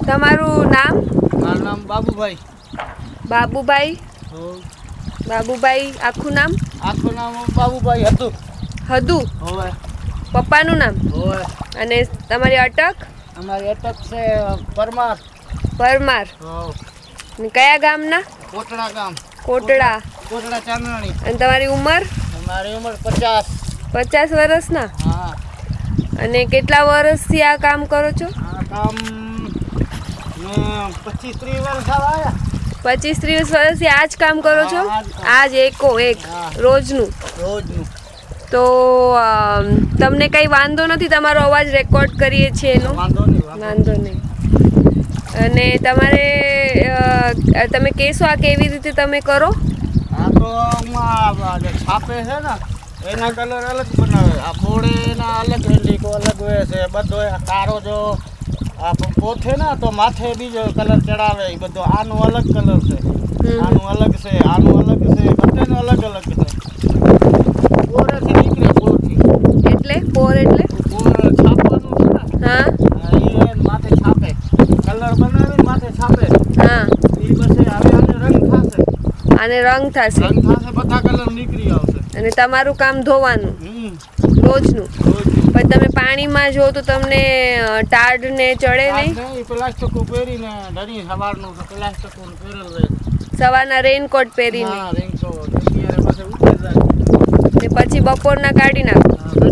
તમારું નામ? મારું નામ બાબુભાઈ. બાબુભાઈ. બાબુભાઈ આખું નામ? આખું નામ બાબુભાઈ હતું. હદુ. હોવે. પપ્પાનું નામ? હોવે. અને તમારી અટક? અમારી અટક છે પરમાર. પરમાર. ને કયા ગામના? કોટડા ગામ. કોટડા. કોટડા ચાંદણી. અને તમારી ઉંમર? મારી ઉંમર 50. 50 વર્ષના? હા. અને કેટલા વર્ષથી આ કામ કરો છો? આ કામ મેં 25-30 વર્ષ આવ્યા. 25-30 વર્ષથી આ જ કામ કરો છો? આજ એક રોજનું? રોજનું. તો તમને કંઈ વાંધો નથી? તમારો અવાજ રેકોર્ડ કરીએ છીએ એનો? વાંધો નહીં. અને તમારે તમે કહેશો આ કેવી રીતે તમે કરો? આ તો છાપે છે ને એના કલર અલગ બનાવે. આ બોર્ડે એના અલગ લીકો અલગ હોય છે. બધો કારો જો આ પોથે ને તો માથે બીજો કલર ચડાવે. એ બધો આનું અલગ કલર છે, આનું અલગ છે, આનું અલગ છે, બધાનું અલગ અલગ છે. પોરેથી નીકળે. પોરથી એટલે પોર એટલે પોર છાપવાનું છે ને. હા. એ માથે છાપે, કલર બનાવે માથે છાપે. હા. એ પછી હવે આને રંગ થશે. આને રંગ થશે. રંગ થશે, બધા કલર નીકળી આવશે. અને તમારું કામ ધોવાનું રોજનું? પણ તમે પાણીમાં જો તો તમને ટાઢ ને ચડે નહીં? પ્લાસ્ટિક પહેરીને ડરી સવારનું પ્લાસ્ટિક પહેરેલ રહે. સવારના રેનકોટ પહેરીને? હા, રેનકોટ. પછી ઉતરી જાય ને પછી બપોરના કાઢી નાખો.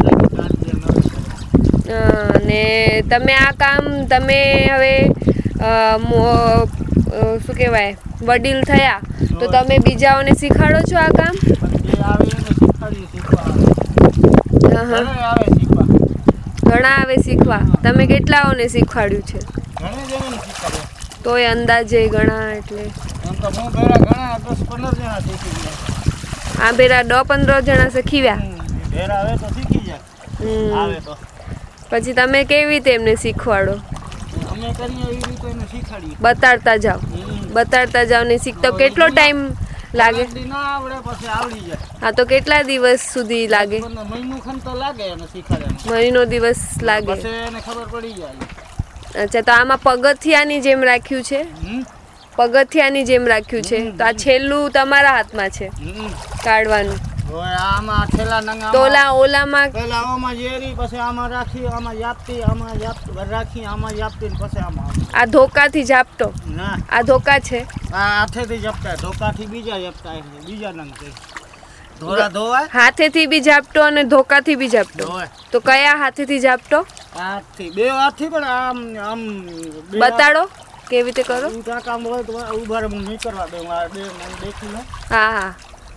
અને તમે આ કામ તમે હવે શું કહેવાય વડીલ થયા તો તમે બીજાઓને શીખવાડો છો આ કામ? ઘણા આવે શીખવા. તમે કેટલાઓને શીખવાડ્યું છે? તોય અંદાજે ઘણા એટલે આ બેરા 10-15 જણા શીખ્યા. પછી તમે કેવી રીતે એમને શીખવાડો? બતાડતા જાઓ ને શીખતો કેટલો ટાઈમ લાગે? હા, તો કેટલા દિવસ સુધી લાગે? મહિનો દિવસ લાગે. અચ્છા, તો આમાં પગથિયાની જેમ રાખ્યું છે? પગથિયાની જેમ રાખ્યું છે તો આ છેલ્લું તમારા હાથમાં છે કાઢવાનું? ઓલામાં આ ધોકાથી ઝાપટો? આ ધોકા છે? હાથેથી બી ઝાપટો અને ધોકાથી બી ઝાપટો? તો કયા હાથેથી ઝાપટો? બે હાથથી. પણ આમ બતાડો કેવી રીતે કરો. હા હા.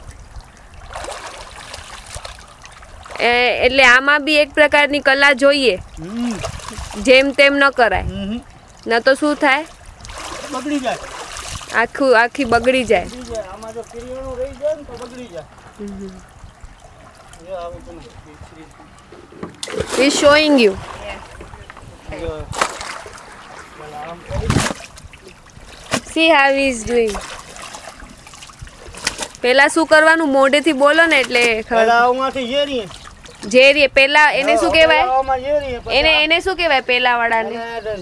એટલે આમાં બી એક પ્રકારની કલા જોઈએ, જેમ તેમ ન કરાય. ન તો શું થાય? બગડી જાય. આખી બગડી જાય. આમાં જો કિરણો રહી જાય ને તો બગડી જાય. He's showing you. See how he is doing. પેલા શું કરવાનું? મોઢેથી બોલો ને એટલે ઝેરી. પેલા એને શું કહેવાય? એને શું કહેવાય પેલા વાળાને?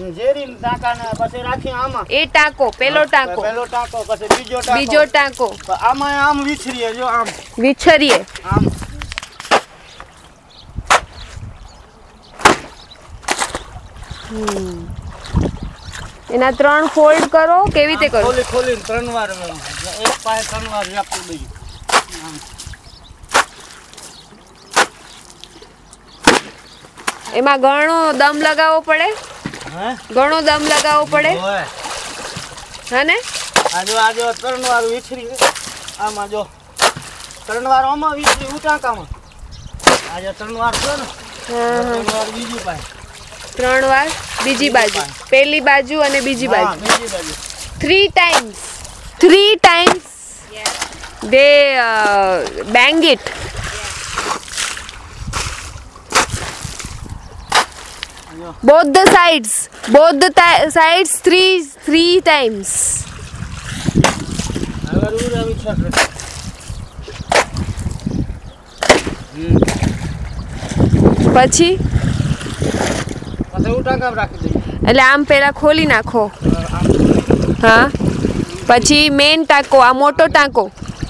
એ ટાંકો. પેલો ટાંકો. બીજો ટાંકો. વિછરીએ. એના 3 ફોલ્ડ કરો. કેવી રીતે કરો? ખોલીને 3 વાર. એક પાય 3 વાર આપી દઈએ. એમાં ઘણો દમ લગાવવો પડે? ઘણો દમ લગાવવો પડે હે ને? આજો 3 વાર વિછરી. આમાં જો 3 વાર આમાં વિછરી ઉટાકામાં. આજે 3 વાર છે ને. 3 વાર બીજી પાય. 3 વાર બીજી બાજુ. પહેલી બાજુ અને બીજી બાજુ. 3 times. 3 times. They bang it. Both the sides. 3 times. પછી ઉટાકા રાખી દઈએ. એટલે આમ પેલા ખોલી નાખો. હા, પછી મેન ટાંકો, આ મોટો ટાંકો,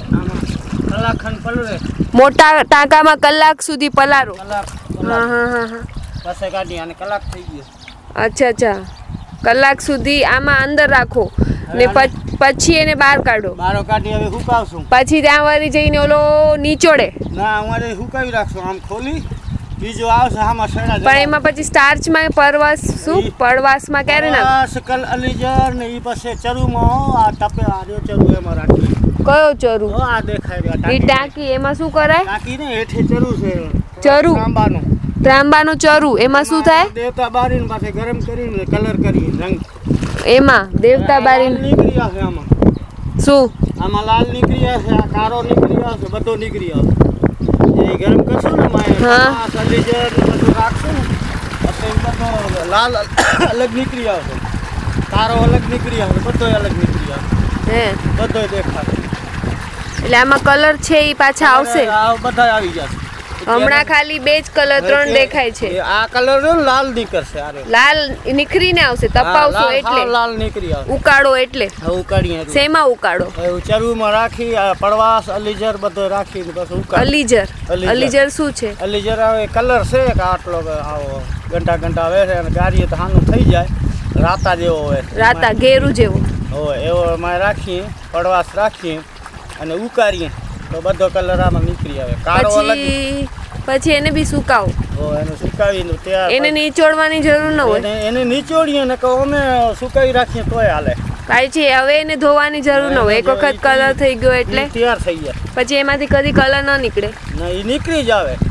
આમાં કલાક ખંડ પલળે. મોટા ટાંકામાં કલાક સુધી પલારો. કલાક હા હા હા હા. પાસે કાઢી અને કલાક થઈ ગયો. અચ્છા અચ્છા, કલાક સુધી આમાં અંદર રાખો ને પછી એને બહાર કાઢો. બારો કાઢી હવે હુકાવશું. પછી ત્યાં વળી જઈને ઓલો નીચોડે. ના, અમારે હુકાવી રાખશું. આમ ખોલી બીજો આવશે આમાં સડા. પણ એમાં પછી સ્ટાર્ચમાં પરવાસ શું પડવાસમાં ક્યારે નાખો? સકલ અલીજર ને ઈ પાસે ચરુમાં આ ટપે આ રહ્યો ચરુ એમાં રાખી. કયો ચરુ? આ દેખાય રહ્યો એ ટાંકી, એમાં શું કરાય? ટાંકી ને હેઠે ચરુ છે. ચરુ? તાંબાનું. ત્રાંબાનું ચરુ. એમાં શું થાય? દેવતા બારીને પાસે ગરમ કરીને કલર કરી રંગ. એમાં દેવતા બારી નીકળી આવશે. આમાં શું? આમાં લાલ નીકળી આવશે, આ કાળો નીકળી આવશે, બધો નીકળી આવશે. એ ગરમ કરશું ને માય, હા. અલીજર ને બધું રાખશું ને એટલે બધો લાલ અલગ નીકળી આવશે, કાળો અલગ નીકળી આવશે, બધો અલગ નીકળી આવશે. હે, બધો દેખાશે. એટલે આમાં કલર છે એ પાછા આવશે. બધા આવી જશે. હમણાં ખાલી 2 જ કલર 3 દેખાય છે. આ કલર લાલ નીકળશે. આરે લાલ નીકળીને આવશે, તપાવશો એટલે. લાલ નીકળી આવશે. ઉકાળો એટલે. હવે ઉકાળીએ. શેમાં ઉકાળો? એવું ચરુમાં રાખી આ પડવાસ અલીજર બધો રાખીને બસ ઉકાળ. અલીજર. અલીજર શું છે? અલીજર આવે કલર છે કે આટલો આવો ઘંટા ઘંટા આવે છે અને ગાડીએ તો હાનું થઈ જાય, રાતા જેવો હોય. રાતા ઘેરું જેવો હોય એવો એમાં રાખીએ, પડવાસ રાખીએ અને ઉકાળીએ તો બધો કલર આમાં નીકળી આવે. કાળો અલગ. પછી એને બી સુકાવો. એને સુકાવીને ત્યાં એને નીચોડવાની જરૂર ન હોય. એને નીચોડીએ ને કહો અમે સુકાવી રાખીએ તોય હાલે. પછી હવે એને ધોવાની જરૂર ન હોય. એક વખત કલર થઈ ગયો એટલે તૈયાર થઈ જાય. પછી એમાંથી કદી કલર ન નીકળે. ના, એ નીકળી જ આવે.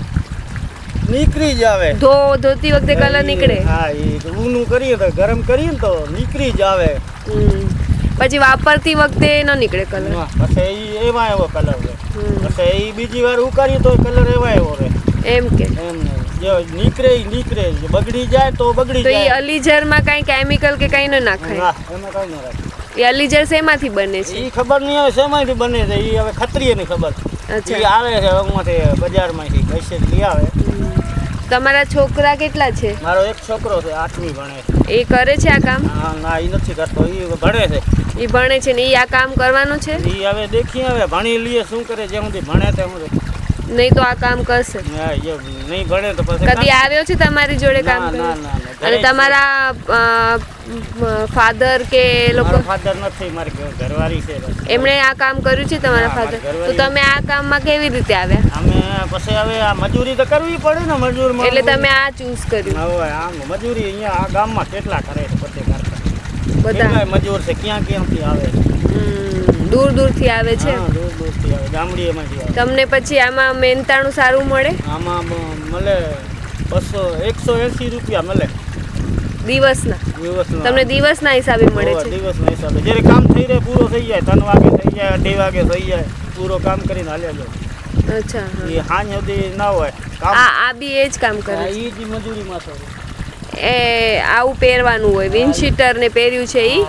નીકળી જ આવે. ધોતી વખતે કલર નીકળે. હા, એ ઊનું કરીએ તો ગરમ કરીએ ને તો નીકળી જ આવે. પછી વાપરતી વખતે ન નીકળે કલર. પછી એમાં એવો કલર રહે. પછી એ બીજી વાર ઉકાળીએ તો કલર એવા એવો રહે. એમ કે એમ જો નીકળે બગડી જાય તો બગડી તો જાય. એ અલીજરમાં કાંઈ કેમિકલ કે કાંઈ ન નાખાય? ના, એમાં કાંઈ ન રાખે. એ અલીજર શેમાંથી બને છે? એ ખબર નહીં આવે શેમાંથી બને છે. એ હવે ખત્રીએ ની ખબર. અચ્છા. એ આવે છે અહીંમાંથી બજારમાંથી પૈસે લઈ આવે. તમારા છોકરા કેટલા છે? મારો એક છોકરો છે, 8મી ભણે છે. એ કરે છે આ કામ? હા, ના, એ નથી કરતો. એ ભણે છે. એ ભણે છે ને એ આ કામ કરવાનું છે? એ હવે દેખીએ હવે ભણી લઈએ શું કરે. જેમ સુધી ભણે તેમ સુધી. નહીં તો આ કામ કરશે. હા, જો નહીં ભણે તો પછી કદી આવ્યો છે તમારી જોડે કામ ના, કરવા? ના, ના. અને તમારા ફાધર કે લોકો? મારો ફાધર નથી, મારી ઘરવાળી છે. એમણે આ કામ કર્યું છે તમારા હા, ફાધર? મારી તો તમે આ કામમાં કેવી રીતે આવ્યા? અમે પછી હવે આ મજૂરી તો કરવી પડે ને. મજૂર એટલે તમે આ ચૂઝ કર્યું? હવે આમ મજૂરી અહીંયા આ ગામમાં કેટલા કરે છે બધે કરતા. બધા કેટલાય મજૂર છે, ક્યાંથી આવે છે. દૂર દૂરથી આવે છે. હા, દૂરથી આવે, ગામડીએમાંથી આવે. તમને પછી આમાં મહેનતાણું સારું મળે? આમાં મળે 180 રૂપિયા મળે દિવસના? દિવસના. તમને દિવસના હિસાબે મળે છે? દિવસના હિસાબે. જ્યારે કામ થઈ રહે પૂરો થઈ જાય, 3 વાગે થઈ જાય, 2:30 વાગે થઈ જાય, પૂરો કામ કરીને હાલ્યા જાય. અચ્છા. એ સાંજ સુધી ના હોય કામ. આ બી એ જ કામ કરે છે? એ જ મજૂરીમાં છે. એ આવું પહેરવાનું હોય, વિન્ડશીટર ને પહેર્યું છે ઈ?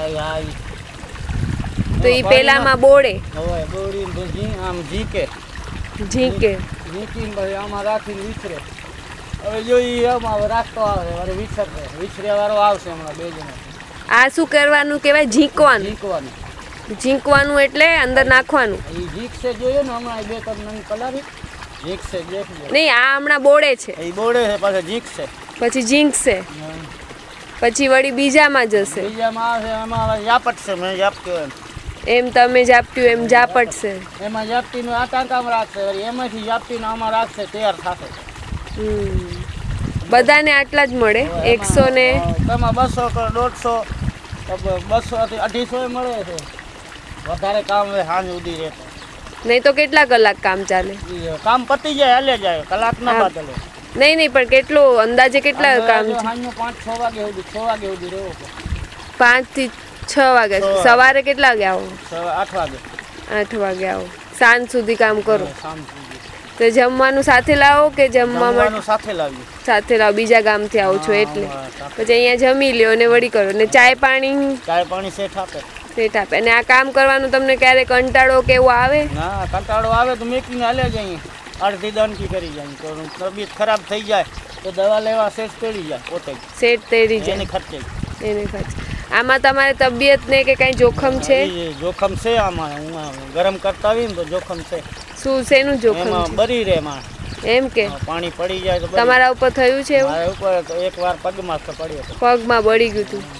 તો ઈ પેલામાં બોળે? હવે બોળીને પછી આમ ઝીકે ઝીંકે ઝીકીને પછી આમાં રાખીને વિછરે. હવે જો ઈ આમાં રાખતો આવે હવે વિછરે વાળો આવશે હમણાં 2 જણા. આ શું કરવાનું કહેવાય? ઝીંકવાનું? ઝીકવાનું. ઝીંકવાનું એટલે અંદર નાખવાનું? એ ઝીકશે જોયો ને હમણાં 2-3 નંગ પલારી ઝીકશે દેખજો. નહીં, આ હમણાં બોળે છે. એ બોળે છે પાછા ઝીકશે. પછી ઝીંકશે પછી વળી બીજામાં જશે. બીજામાં આવશે એમાં ઝાપટશે. મેં ઝાપટ્યો એમ તમે ઝાપટ્યું એમ ઝાપટશે. એમાં ઝાપટીનું આ ટાંકામાં રાખશે, વળી એમાંથી ઝાપટીને આમાં રાખશે, તૈયાર થશે. બધાને આટલા જ મળે? 100 ને તેમાં 200 કે 150, 200 થી 250 મળે છે. વધારે કામ હોય સાંજ સુધી રહેતો. નહીં તો કેટલા કલાક કામ ચાલે? કામ પતી જાય હાલે જાય, કલાક ના બદલે. નહીં પણ કેટલું અંદાજે કેટલા કામ છે? સાંજનો 5-6 વાગે સુધી 6 વાગે સુધી રહેવો. 5 થી 6 વાગે. સવારે કેટલા વાગે આવો? 8 વાગે. 8 વાગે આવો, સાંજ સુધી કામ કરો. સાંજ સુધી. તો જમવાનું સાથે લાવો કે જમવા માટે સાથે લાવીએ? સાથે લાવો, બીજા ગામથી આવો છો એટલે. પછી અહીંયા જમી લ્યો ને વળી કરો ને ચાય પાણી શેઠ આપે. શેઠ આપે. અને આ કામ કરવાનું તમને ક્યારે કંટાળો કે એવું આવે? ના, કંટાળો આવે તો મેકીને હાલે જઈએ, અડધી દંડકી કરી જાય. તો તબિયત ખરાબ થઈ જાય તો દવા લેવા શેઠ તેડી જાય પોતે. શેઠ તેડી જાય. એની ખર્ચે એને ખાય છે. આમાં તમારે તબિયત ને કે કઈ જોખમ છે? ઈ જોખમ છે આમાં. હું ગરમ કરતા આવી ને તો જોખમ છે. શું શેનું જોખમ એમાં છે? બરી રે માં એમ કે પાણી પડી જાય તો બરી. તમારા ઉપર થયું છે એવું? મારા ઉપર તો એકવાર પગમાં તો પડ્યો હતો. પગમાં બળી ગયું હતું.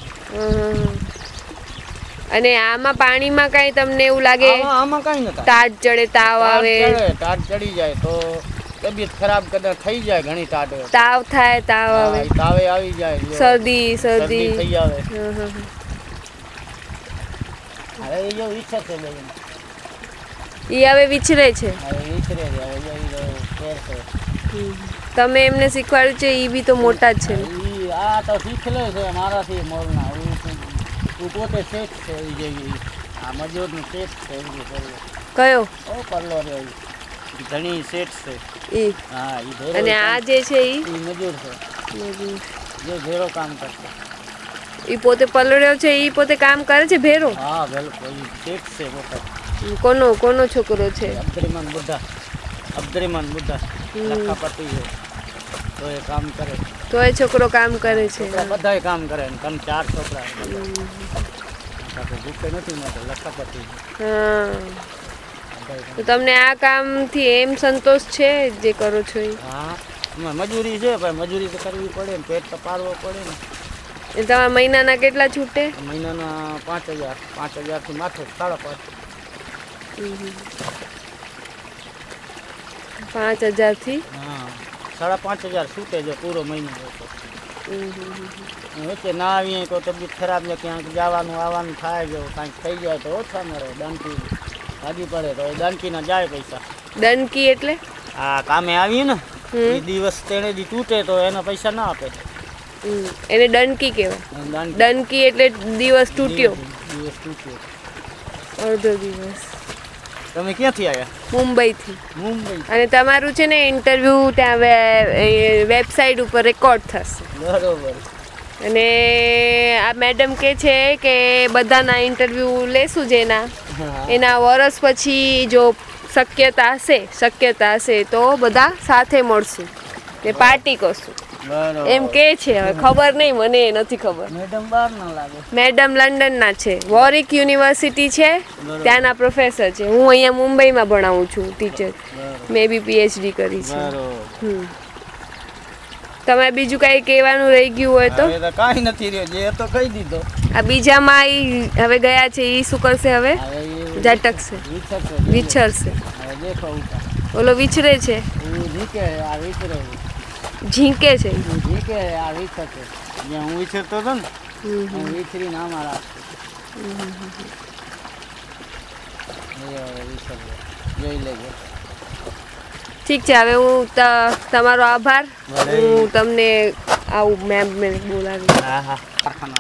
અને આમાં પાણીમાં કઈ તમને એવું લાગે આમાં કઈ નથી. તાજ ચડે, તાવ આવે? ટાટ ચડી જાય તો તબિયત ખરાબ કદાચ થઈ જાય. ઘણી ટાટ તાવ થાય, તાવ આવે, તાવે આવી જાય, શરદી થઈ આવે. હવે એ જો ઈચ્છા છે બેન, ઈ હવે વિચરે છે. હવે ઈચ્છરે છે. હવે કેર છે. તમે એમને શીખવાડ્યું છે? ઈ બી તો મોટા જ છે ને. ઈ આ તો શીખલે છે મારાથી મોરના. હું પોતે શેઠ છે. એ જેવી આ મજૂરનું શેઠ છે. કયો? ઓ પરલો રે ઘણી શેઠ છે. ઈ હા ઈ અને આ જે છે ઈ મજૂર છે. જે ભેરો કામ કરતો. ઈ પોતે પલળ્યો છે, ઈ પોતે કામ કરે છે ભેરો? હા બિલકુલ શેઠ છે પોતે. કોનો છોકરો છે? અબ્દુરમાન બુદ્ધા લખાપતિ છે. તો એ કામ કરે. તો એ છોકરો કામ કરે છે. બધાય કામ કરે ને. તમે 4 છોકરા ભૂખે નથી મળતો. લખાપતિ. હા, તો તમને આ કામથી એમ સંતોષ છે જે કરો છો એ? હા મજૂરી છે ભાઈ. મજૂરી તો કરવી પડે ને. પેટ તો પાડવો પડે ને. એ તમારા મહિનાના કેટલા છૂટે? મહિનાના 5000. 5000 થી માથે 5.5. 5000 થી? હા 5.5 છૂટે જો પૂરો મહિનો હોય તો. વચ્ચે ના આવીએ તો તબિયત ખરાબ ને ક્યાંક જવાનું આવવાનું થાય. જો કાંઈક થઈ જાય તો ઓછા મળે. દંડકી ભાગી પડે તો એ દંડકીના જાય પૈસા. દંડકી એટલે? આ કામે આવીએ ને એ દિવસ તેણે દી તૂટે તો એના પૈસા ના આપે. એને દંડકી કહેવાય. દંડકી એટલે દિવસ તૂટ્યો. દિવસ તૂટ્યો. અડધો દિવસ. તમે ક્યાંથી આવ્યા? મુંબઈથી. મુંબઈ. અને તમારું છે ને ઇન્ટરવ્યૂ ત્યાં વેબસાઇટ ઉપર રેકોર્ડ થશે. બરોબર. અને આ મેડમ કે છે કે બધાના ઇન્ટરવ્યૂ લેશું જેના એના વર્ષ પછી જો શક્યતા હશે તો બધા સાથે મળશું ને પાર્ટી કરશું એમ કે છે. હવે ખબર નહીં, મને નથી ખબર. મેડમ બહાર ના લાગે. મેડમ લંડનના છે. વોરિક યુનિવર્સિટી છે, ત્યાંના પ્રોફેસર છે. હું અહીંયા મુંબઈમાં ભણાવું છું, ટીચર. મેં બી પીએચડી કરી છે. તમારે બીજું કાંઈ કહેવાનું રહી ગયું હોય તો? કાંઈ નથી રહ્યો. જે તો કહી દીધો. આ બીજામાં ઈ હવે ગયા છે, ઈ શું કરશે હવે? ઝટકશે, વિછરશે. ઓલો વિચરે છે, ઝીંકે છે. હું વિચરતો હતો ને હું વિચરીને આમાં રાખતો. જોઈ લેજો. ઠીક છે. હવે હું તમારો આભાર. હું તમને આવું મેમ બોલાવી. હા.